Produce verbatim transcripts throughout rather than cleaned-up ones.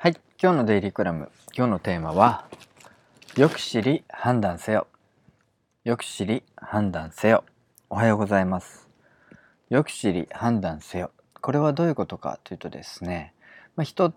はい、今日のデイリークラム、今日のテーマは、よく知り判断せよ。よく知り判断せよ。おはようございます。よく知り判断せよ。これはどういうことかというとですね、まあ、人って、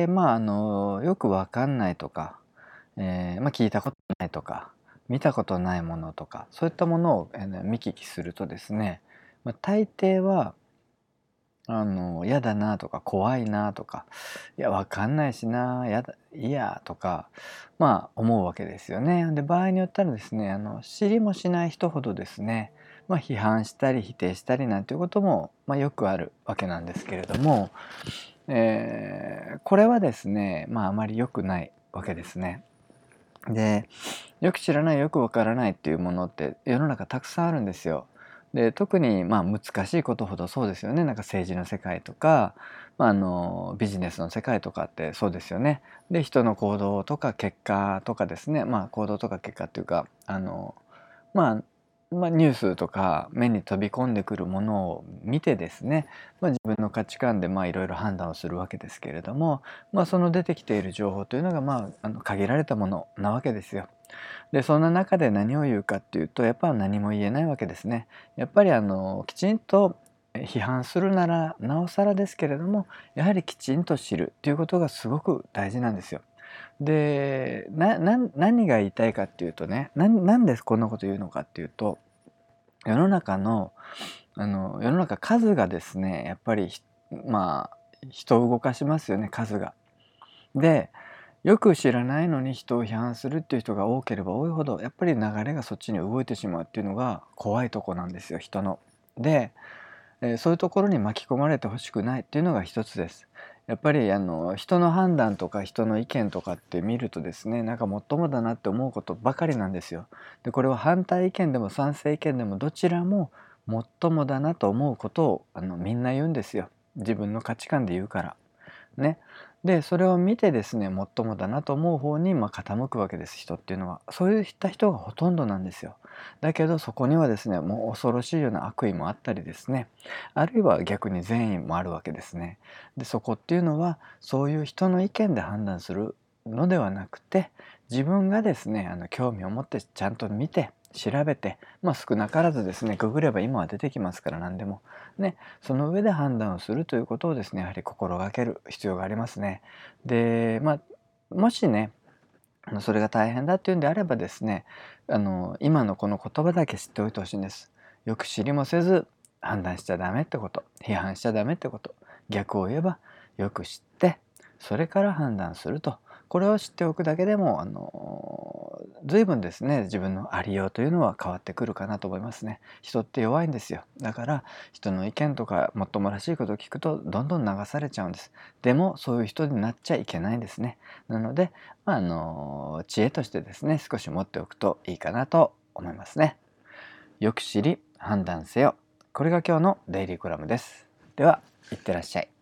まあ、あのよくわかんないとか、えーまあ、聞いたことないとか、見たことないものとか、そういったものを、えー見聞きするとですね、まあ、大抵はあの嫌だなとか怖いなとか、いやわかんないしな、やだいやとか、まあ思うわけですよね。で場合によったらですね、あの知りもしない人ほどですね、まあ、批判したり否定したりなんていうことも、まあ、よくあるわけなんですけれども、えーこれはですね、まああまり良くないわけですね。で、よく知らないよくわからないっていうものって世の中たくさんあるんですよ。で特にまあ難しいことほどそうですよね。なんか政治の世界とか、まあ、あのビジネスの世界とかってそうですよね。で人の行動とか結果とかですね、まあ行動とか結果っていうかあのまあまあ、ニュースとか目に飛び込んでくるものを見てですね、まあ、自分の価値観でまあいろいろ判断をするわけですけれども、まあ、その出てきている情報というのがまああの限られたものなわけですよ。でそんな中で何を言うかっていうとやっぱり何も言えないわけですね。やっぱりあのきちんと批判するならなおさらですけれども、やはりきちんと知るということがすごく大事なんですよ。でなな何が言いたいかっていうとね、ななんでこんなこと言うのかっていうと、世の中のあの世の中数がですねやっぱりひまあ人を動かしますよね、数が。でよく知らないのに人を批判するっていう人が多ければ多いほどやっぱり流れがそっちに動いてしまうっていうのが怖いとこなんですよ、人の。で、えーそういうところに巻き込まれてほしくないっていうのが一つです。やっぱりあの人の判断とか人の意見とかって見るとですね、なんかもっともだなって思うことばかりなんですよ。でこれは反対意見でも賛成意見でもどちらももっともだなと思うことをあのみんな言うんですよ。自分の価値観で言うから。ね。でそれを見てですね、もっともだなと思う方にまあ傾くわけです、人っていうのは。そういった人がほとんどなんですよ。だけどそこにはですね、もう恐ろしいような悪意もあったりですね、あるいは逆に善意もあるわけですね。でそこっていうのはそういう人の意見で判断するのではなくて、自分がですねあの興味を持ってちゃんと見て調べて、まあ、少なからずですねググれば今は出てきますから、何でもね、その上で判断をするということをですねやはり心がける必要がありますね。でまあもしねあのそれが大変だっていうんであればですね、あの今のこの言葉だけ知っておいてほしいんです。よく知りもせず判断しちゃダメってこと、批判しちゃダメってこと、逆を言えばよく知ってそれから判断すると、これを知っておくだけでもあの随分ですね自分のありようというのは変わってくるかなと思いますね。人って弱いんですよ。だから人の意見とかもっともらしいことを聞くとどんどん流されちゃうんです。でもそういう人になっちゃいけないんですね。なので、まあ、あの知恵としてですね少し持っておくといいかなと思いますね。よく知り判断せよ。これが今日のデイリーコラムです。では、いってらっしゃい。